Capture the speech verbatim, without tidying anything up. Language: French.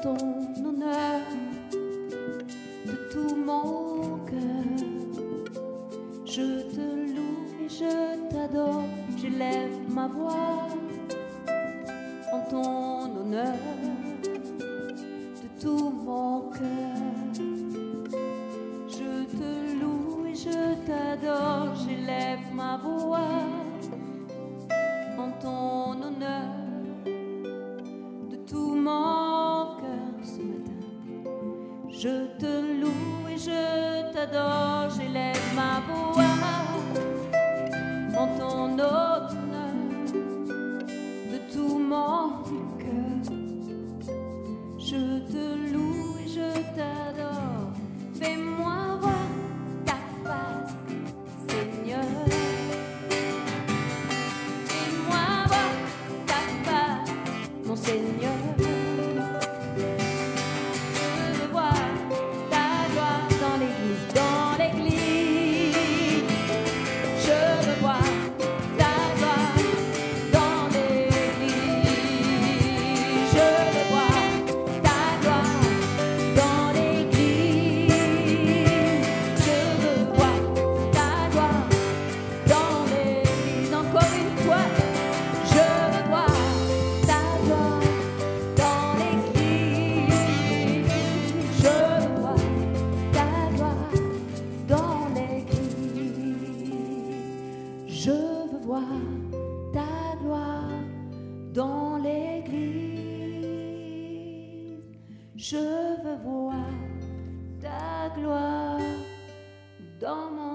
ton honneur de tout mon cœur. Je te loue et je t'adore, j'élève ma voix en ton honneur de tout mon cœur. Je te loue et je t'adore, j'élève ma voix en ton honneur de tout mon cœur. Ce matin, je te loue et je t'adore, j'élève ma voix en ton honneur de tout mon cœur. Je te loue et je t'adore, fais-moi voir ta face, Seigneur. Fais-moi voir ta face, mon Seigneur. Je veux voir ta gloire dans l'église, dans l'église. Je veux voir ta gloire dans l'église. Je veux voir ta gloire dans l'église. Je veux voir ta gloire dans l'église. Encore une fois, je veux voir ta gloire dans l'église. Je veux voir ta gloire dans l'église. Je veux voir ta gloire dans l'église. Je veux voir ta gloire dans mon